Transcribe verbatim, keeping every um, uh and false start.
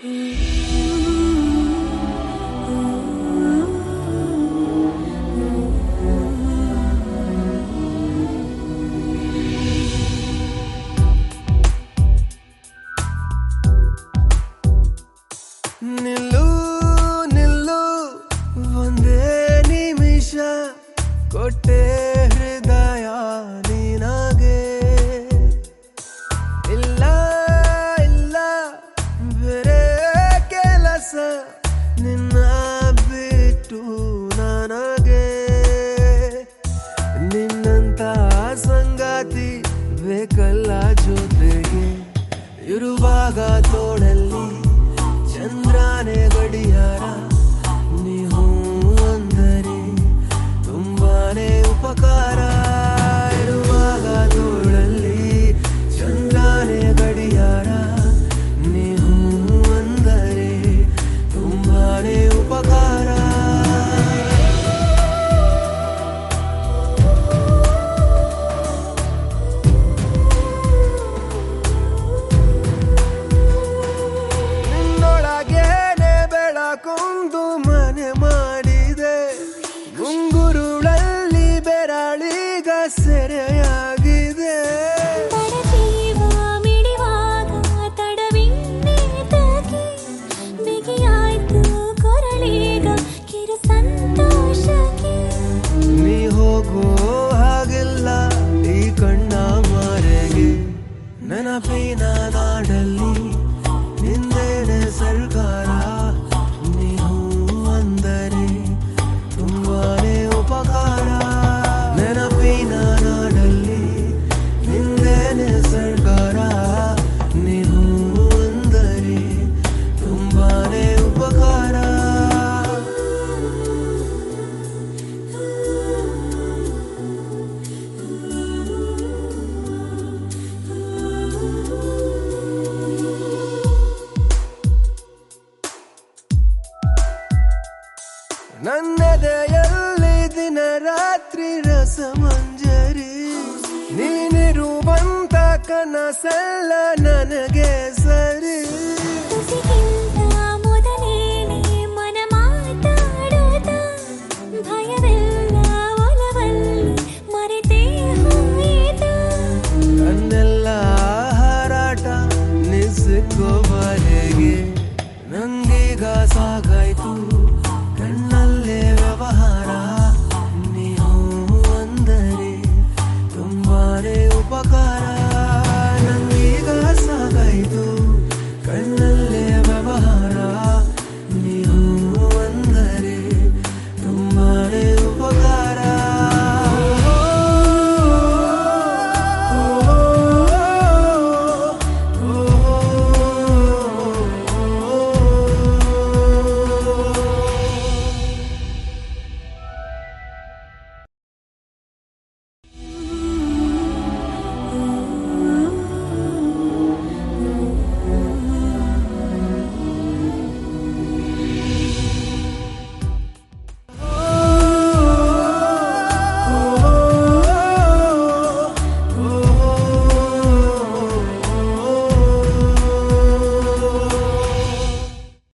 ನಿಲ್ಲು ನಿಲ್ಲು ಒಂದೇ ನಿಮಿಷ ಕೊಟ್ಟೆ ಹೃದಯ ನಿನಗೆ ಇಲ್ಲ ಇಲ್ಲ ಬೇರೆ ಕೆಲಸ ನಿನ್ನ ಬಿಟ್ಟು ನನಗೆ ನಿನ್ನಂತ ಸಂಗಾತಿ ಬೇಕಲ್ಲ ಜೊತೆಗೆ ಇರುವಾಗ ತೋಳಲ್ಲಿ ಚಂದ್ರನೇ ಗಡಿಯಾರ ನೀವು ಅಂದರೆ ತುಂಬಾನೇ ಉಪಕಾರ ಇರುವಾಗ ತೋಳಲ್ಲಿ ಚಂದ್ರನೇ ಗಡಿಯಾರ ನೀವು ಅಂದರೆ ತುಂಬಾನೇ ಉಪಕಾರ ಕೊಂದು ಮನೆ ಮಾಡಿದೆ ಮುಂಗುರುಳಲ್ಲಿ ಬೆರಳಿಗ ಸೆರೆಯಾಗಿದೆ ಜೀವ ಮಿಡಿವಾಗ ತಡವಿನ್ನೇತಕ್ಕೆ ಬಿಗಿಯಾಯ್ತು ಕೊರಳೀಗ ಕಿರು ಸಂತೋಷಕ್ಕೆ ನೀ ಹೋಗೋ ಹಾಗೆಲ್ಲ ಈ ಕಣ್ಣ ಮಾರೆಗೆ ನೆನಪಿನ ನಾಡಲ್ಲಿ ನಿಂದೇನೆ ಸರ್ಕಾರ ನೆನಪಿನ ನಾಡಲ್ಲಿ ನಿಂದೇನೆ ಸರ್ಕಾರ ನೀನು ಅಂದರೆ ತುಂಬಾನೇ ಉಪಕಾರ ನನ್ನೆದೆಯಲ್ಲಿ ದಿನ ರಾತ್ರಿ ರಸಮಂಜರಿ ನೀನಿರುವಂತ ಕನಸಲ್ಲ ನನಗೆ ಸರಿ ಮೊದಲೇನೆ ಮನ ಮಾತಾಡೋದ ಭಯವೆಲ್ಲ ಒಲವಲ್ಲಿ ಮರೆತೇ ಹೋಯಿತು ನನ್ನೆಲ್ಲ ಹಾರಾಟ ನಿಸ್ಕೋಬರೆಗೆ